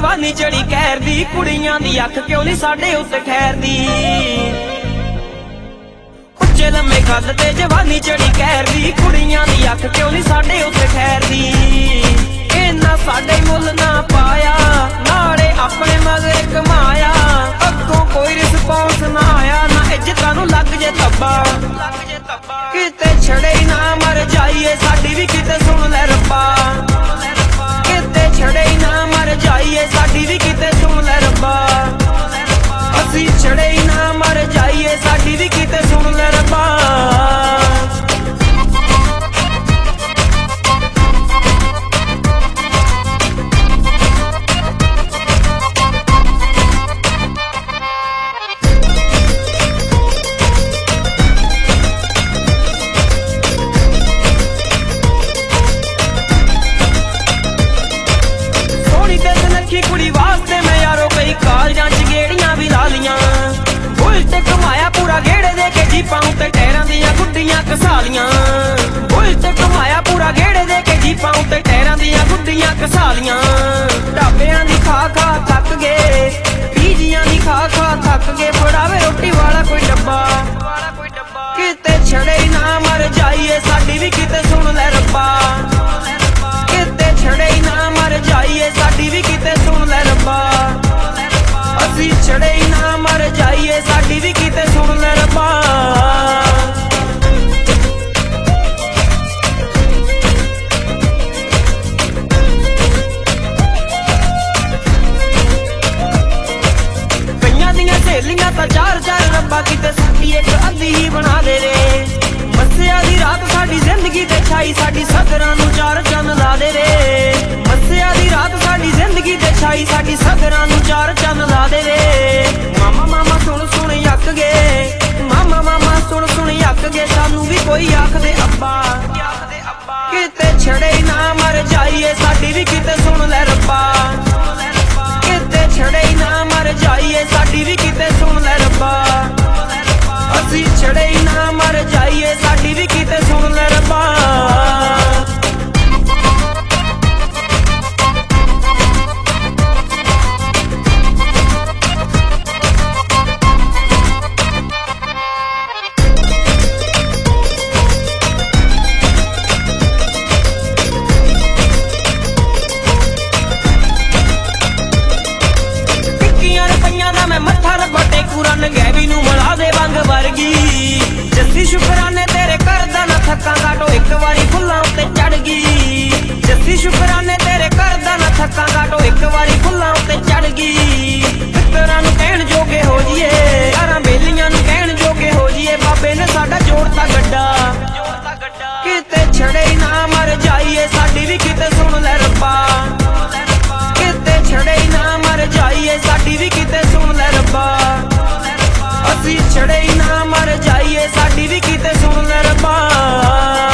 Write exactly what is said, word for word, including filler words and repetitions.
जवानी चढ़ी कहर दी, कुड़ियां दी अख क्यों नहीं साडे उत्ते ठहर दी। उच्चे लम्मे कद ते जवानी चढ़ी कहर दी, कुड़ियां दी अख क्यों नहीं साडे उत्ते ठहर दी। इन्ना साडे मुल ना पाया, नाले अपने मगर कमाया, अगों कोई रिस्पॉन्स ना आया, ना इज्जतां नूं लग जे तब्बा। किते छड़े ना मर जाइए साडी भी किते सुन ले रब्बा, किते छड़े ना मर जाइए साडी भी किते सुन ले रब्बा। असी छड़े ना मर जाइए साडी भी किते सुन ले रब्बा। कुड़ी वास्ते मैं यारो कई कालजां च गेड़ियां भी ला लियां, उल्टे कमाया पूरा गेड़े दे के जीपां उत्ते टैरां दियां गुड्डियां घसालियां। उल्टे कमाया पूरा गेड़े दे के जीपां उत्ते टैरां दियां गुड्डियां घसालियां। ढाबियां दी खा खा थक गए, पीजियां दी खा खा थक गए, फड़ावे रोटी वाला कोई डब्बा। किते छड़े ना मर जाइए साडी भी किते सुन ले रब्बा, किते छड़े ना मर जाइए साडी भी किते सुन ले रब्बा। असी छड़े ना मर जाइए साडी भी किते सुन ले रब्बा। कईयां दियां सहेलियां तां चार चार रब्बा, किते साडी इक अद्धी ही बना दे रे। मस्सिया दी रात साडी जिंदगी ते छाई, साडी सदरां नूं चार चंद ला दे रे। मस्सिया दी रात साडी जिंदगी ते छाई, साडी सदरां नूं चार चंद ला दे रे। मामा मामा सुन सुन अक गए, मामा मामा सुन सुन अक गए, सानू भी कोई आखदे अब्बा। किते छड़े ना मर जाइए साडी भी किते सुन ले रब्बा, किते छड़े ना मर जाइए साडी भी किते सुन ले रब्बा। असी छड़े ना मर जाइए साडी भी किते सुन ले रब्बा। जस्सी शुकराने तेरे करदा ना थक्का काटो एक बारी फुल्लां उत्ते चढ़ गई। जस्सी शुकराने तेरे करदा ना थक्का काटो एक बारी फुल्लां उत्ते चढ़ गई। मित्तरां नूं कहण जोगे हो जिए, यारां बेलियां नूं कहण जोगे हो जिए, बाबे ने साडा जोड़ता गड्डा। किते छड़े ना मर जाइए साडी भी किते सुन ले रब्बा, किते छड़े ना मर जाइए साडी भी किते सुन ले रब्बा। असी छड़े ना मर जाइए साडी भी किते सुन ले रब्बा।